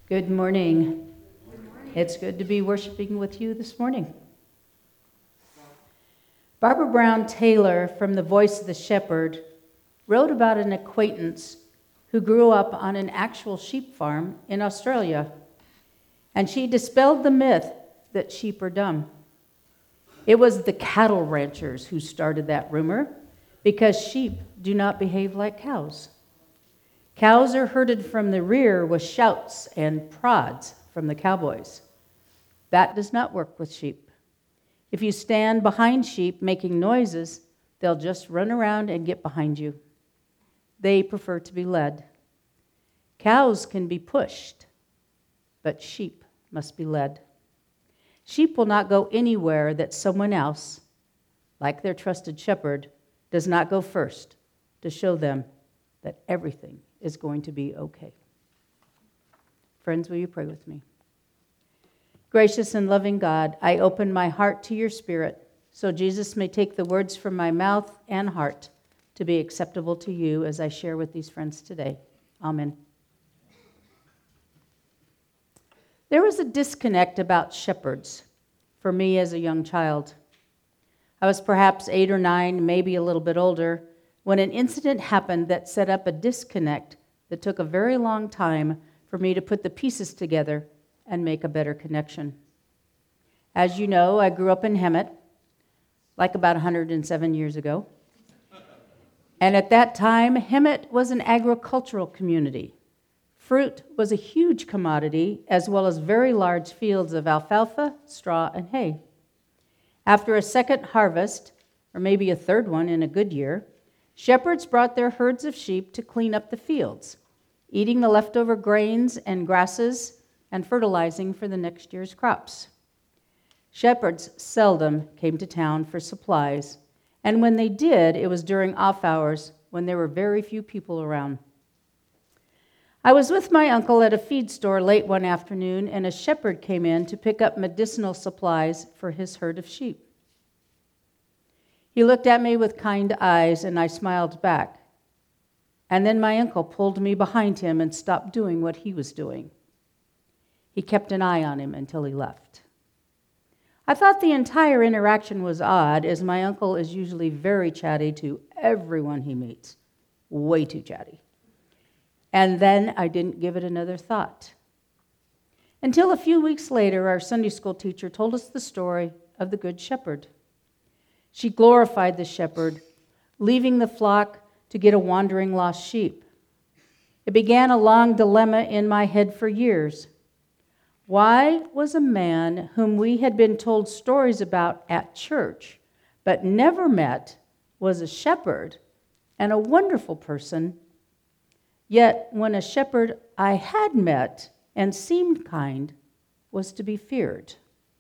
Good morning. It's good to be worshiping with you this morning. Barbara Brown Taylor from The Voice of the Shepherd wrote about an acquaintance who grew up on an actual sheep farm in Australia, and she dispelled the myth that sheep are dumb. It was the cattle ranchers who started that rumor because sheep do not behave like cows. Cows are herded from the rear with shouts and prods from the cowboys. That does not work with sheep. If you stand behind sheep making noises, they'll just run around and get behind you. They prefer to be led. Cows can be pushed, but sheep must be led. Sheep will not go anywhere that someone else, like their trusted shepherd, does not go first to show them that everything is going to be okay. Friends, will you pray with me? Gracious and loving God, I open my heart to your Spirit so Jesus may take the words from my mouth and heart to be acceptable to you as I share with these friends today. Amen. There was a disconnect about shepherds for me as a young child. I was perhaps 8 or 9, maybe a little bit older, when an incident happened that set up a disconnect that took a very long time for me to put the pieces together and make a better connection. As you know, I grew up in Hemet, like about 107 years ago. And at that time, Hemet was an agricultural community. Fruit was a huge commodity, as well as very large fields of alfalfa, straw, and hay. After a second harvest, or maybe a third one in a good year, shepherds brought their herds of sheep to clean up the fields, eating the leftover grains and grasses and fertilizing for the next year's crops. Shepherds seldom came to town for supplies, and when they did, it was during off hours when there were very few people around. I was with my uncle at a feed store late one afternoon, and a shepherd came in to pick up medicinal supplies for his herd of sheep. He looked at me with kind eyes, and I smiled back. And then my uncle pulled me behind him and stopped doing what he was doing. He kept an eye on him until he left. I thought the entire interaction was odd, as my uncle is usually very chatty to everyone he meets. Way too chatty. And then I didn't give it another thought. Until a few weeks later, our Sunday school teacher told us the story of the Good Shepherd. She glorified the shepherd, leaving the flock to get a wandering lost sheep. It began a long dilemma in my head for years. Why was a man whom we had been told stories about at church, but never met, was a shepherd and a wonderful person, yet when a shepherd I had met and seemed kind was to be feared?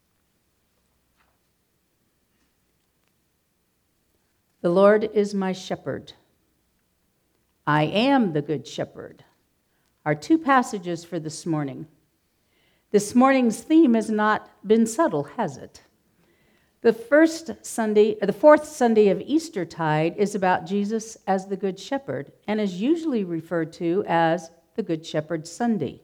The Lord is my shepherd. I am the good shepherd. Our two passages for this morning. This morning's theme has not been subtle, has it? The fourth Sunday of Eastertide is about Jesus as the Good Shepherd and is usually referred to as the Good Shepherd Sunday.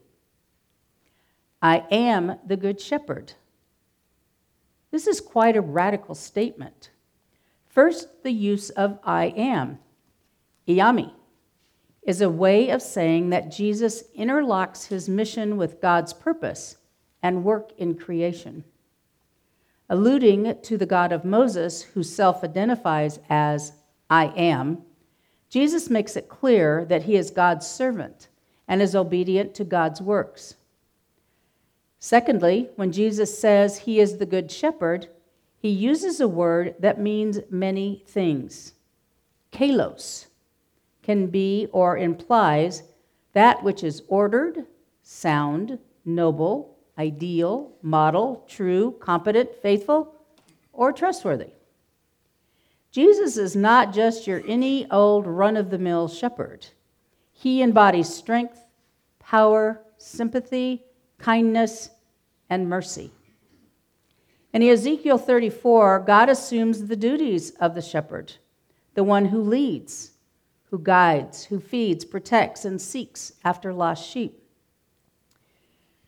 I am the Good Shepherd. This is quite a radical statement. First, the use of I am. Iami is a way of saying that Jesus interlocks his mission with God's purpose and work in creation. Alluding to the God of Moses, who self-identifies as I am, Jesus makes it clear that he is God's servant and is obedient to God's works. Secondly, when Jesus says he is the Good Shepherd, he uses a word that means many things. Kalos can be or implies that which is ordered, sound, noble, ideal, model, true, competent, faithful, or trustworthy. Jesus is not just your any old run-of-the-mill shepherd. He embodies strength, power, sympathy, kindness, and mercy. In Ezekiel 34, God assumes the duties of the shepherd, the one who leads, who guides, who feeds, protects, and seeks after lost sheep.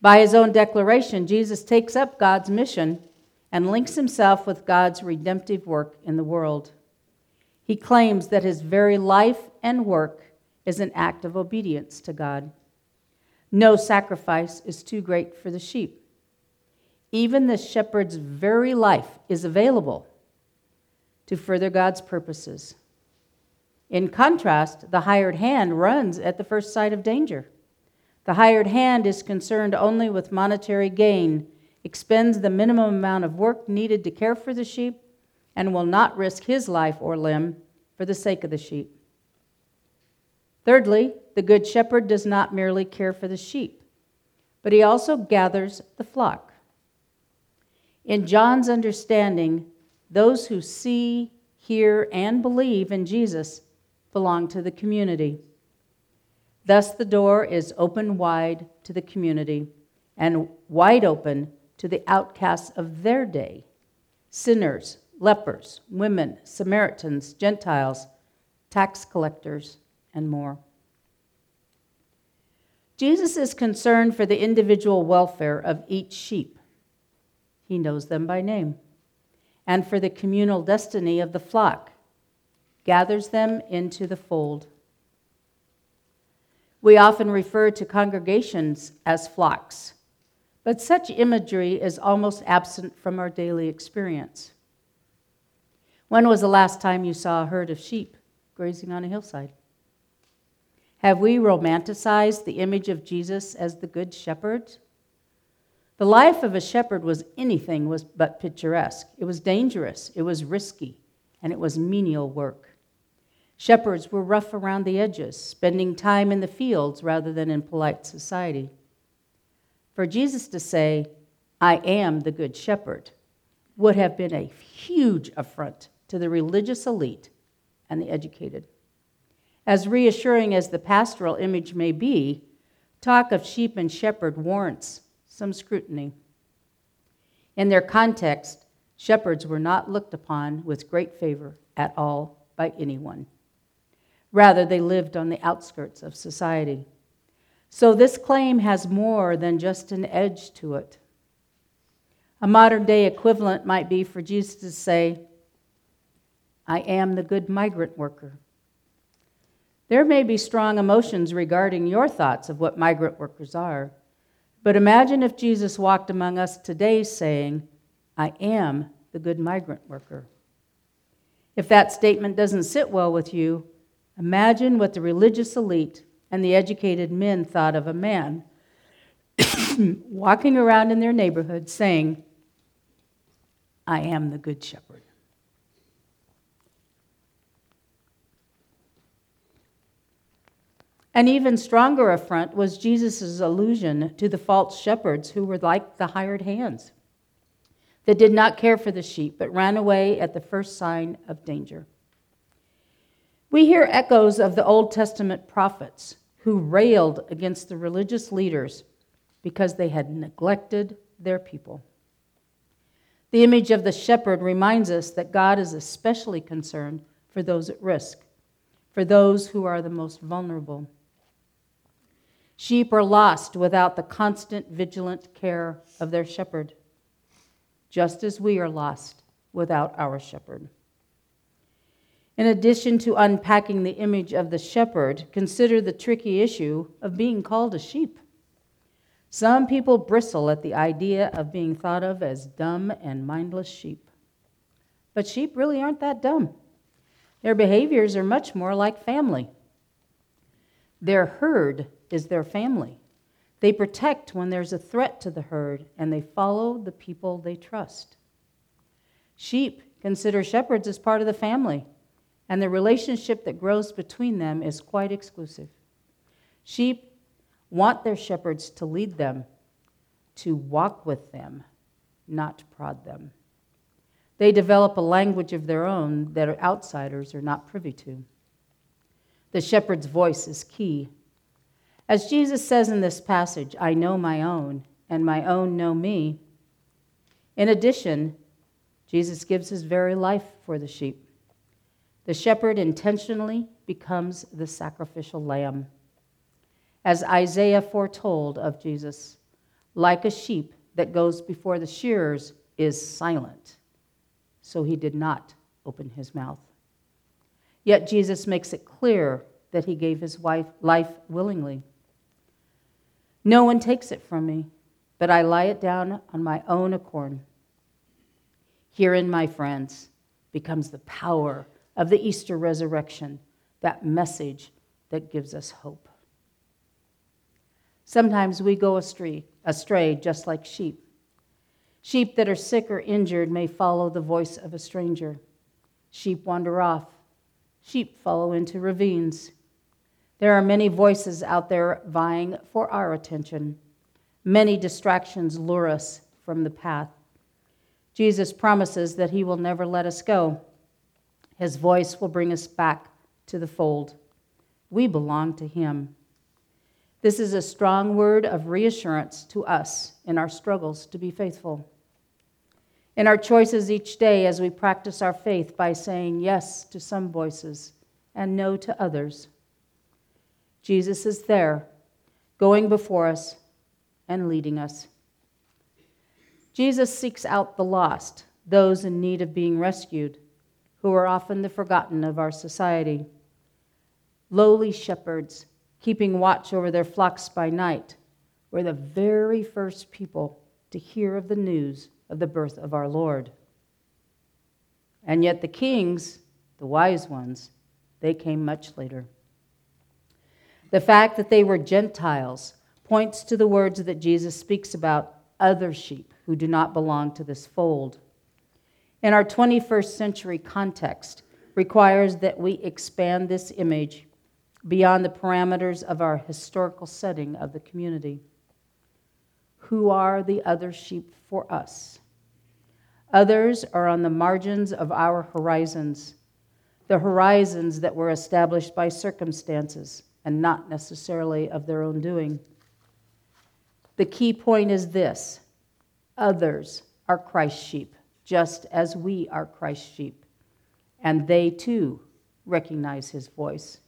By his own declaration, Jesus takes up God's mission and links himself with God's redemptive work in the world. He claims that his very life and work is an act of obedience to God. No sacrifice is too great for the sheep. Even the shepherd's very life is available to further God's purposes. In contrast, the hired hand runs at the first sight of danger. The hired hand is concerned only with monetary gain, expends the minimum amount of work needed to care for the sheep, and will not risk his life or limb for the sake of the sheep. Thirdly, the good shepherd does not merely care for the sheep, but he also gathers the flock. In John's understanding, those who see, hear, and believe in Jesus belong to the community. Thus, the door is open wide to the community and wide open to the outcasts of their day: sinners, lepers, women, Samaritans, Gentiles, tax collectors, and more. Jesus is concerned for the individual welfare of each sheep. He knows them by name. And for the communal destiny of the flock, gathers them into the fold. We often refer to congregations as flocks, but such imagery is almost absent from our daily experience. When was the last time you saw a herd of sheep grazing on a hillside? Have we romanticized the image of Jesus as the Good Shepherd? The life of a shepherd was anything but picturesque. It was dangerous, it was risky, and it was menial work. Shepherds were rough around the edges, spending time in the fields rather than in polite society. For Jesus to say, "I am the Good Shepherd," would have been a huge affront to the religious elite and the educated. As reassuring as the pastoral image may be, talk of sheep and shepherd warrants some scrutiny. In their context, shepherds were not looked upon with great favor at all by anyone. Rather, they lived on the outskirts of society. So this claim has more than just an edge to it. A modern-day equivalent might be for Jesus to say, "I am the good migrant worker." There may be strong emotions regarding your thoughts of what migrant workers are, but imagine if Jesus walked among us today saying, "I am the good migrant worker." If that statement doesn't sit well with you, imagine what the religious elite and the educated men thought of a man walking around in their neighborhood saying, "I am the good shepherd." An even stronger affront was Jesus' allusion to the false shepherds who were like the hired hands, that did not care for the sheep, but ran away at the first sign of danger. We hear echoes of the Old Testament prophets who railed against the religious leaders because they had neglected their people. The image of the shepherd reminds us that God is especially concerned for those at risk, for those who are the most vulnerable. Sheep are lost without the constant, vigilant care of their shepherd, just as we are lost without our shepherd. In addition to unpacking the image of the shepherd, consider the tricky issue of being called a sheep. Some people bristle at the idea of being thought of as dumb and mindless sheep. But sheep really aren't that dumb. Their behaviors are much more like family. Their herd is their family. They protect when there's a threat to the herd, and they follow the people they trust. Sheep consider shepherds as part of the family, and the relationship that grows between them is quite exclusive. Sheep want their shepherds to lead them, to walk with them, not prod them. They develop a language of their own that outsiders are not privy to. The shepherd's voice is key. As Jesus says in this passage, "I know my own, and my own know me." In addition, Jesus gives his very life for the sheep. The shepherd intentionally becomes the sacrificial lamb. As Isaiah foretold of Jesus, like a sheep that goes before the shearers, is silent. So he did not open his mouth. Yet Jesus makes it clear that he gave his life willingly. No one takes it from me, but I lie it down on my own accord. Herein, my friends, becomes the power of the Easter resurrection, that message that gives us hope. Sometimes we go astray just like sheep. Sheep that are sick or injured may follow the voice of a stranger. Sheep wander off. Sheep follow into ravines. There are many voices out there vying for our attention. Many distractions lure us from the path. Jesus promises that he will never let us go. His voice will bring us back to the fold. We belong to him. This is a strong word of reassurance to us in our struggles to be faithful. In our choices each day as we practice our faith by saying yes to some voices and no to others. Jesus is there, going before us and leading us. Jesus seeks out the lost, those in need of being rescued, who are often the forgotten of our society. Lowly shepherds, keeping watch over their flocks by night, were the very first people to hear of the news of the birth of our Lord. And yet the kings, the wise ones, they came much later. The fact that they were Gentiles points to the words that Jesus speaks about other sheep who do not belong to this fold. In our 21st century context, requires that we expand this image beyond the parameters of our historical setting of the community. Who are the other sheep for us? Others are on the margins of our horizons, the horizons that were established by circumstances and not necessarily of their own doing. The key point is this: others are Christ's sheep, just as we are Christ's sheep, and they too recognize his voice.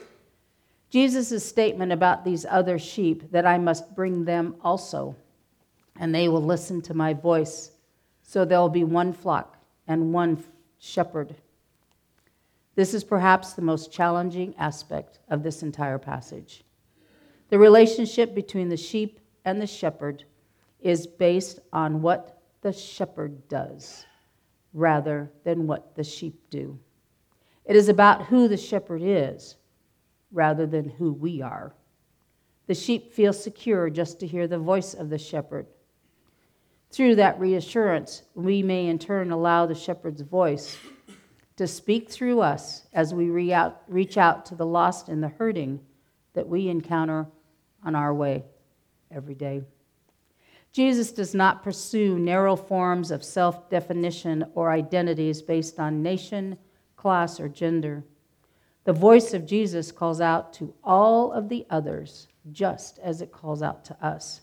Jesus' statement about these other sheep, that I must bring them also, and they will listen to my voice, so there will be one flock and one shepherd. This is perhaps the most challenging aspect of this entire passage. The relationship between the sheep and the shepherd is based on what the shepherd does rather than what the sheep do. It is about who the shepherd is rather than who we are. The sheep feel secure just to hear the voice of the shepherd. Through that reassurance, we may in turn allow the shepherd's voice to speak through us as we reach out to the lost and the hurting that we encounter on our way every day. Jesus does not pursue narrow forms of self-definition or identities based on nation, class, or gender. The voice of Jesus calls out to all of the others, just as it calls out to us.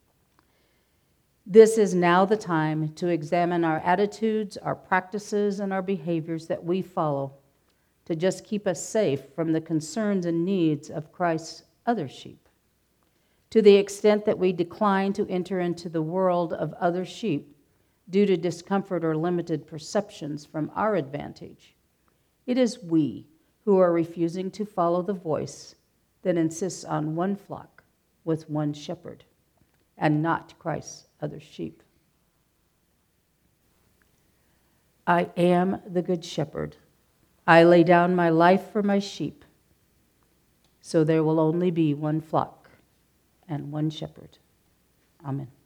This is now the time to examine our attitudes, our practices, and our behaviors that we follow to just keep us safe from the concerns and needs of Christ's other sheep. To the extent that we decline to enter into the world of other sheep due to discomfort or limited perceptions from our advantage, it is we who are refusing to follow the voice that insists on one flock with one shepherd and not Christ's other sheep. I am the good shepherd. I lay down my life for my sheep, so there will only be one flock and one shepherd. Amen.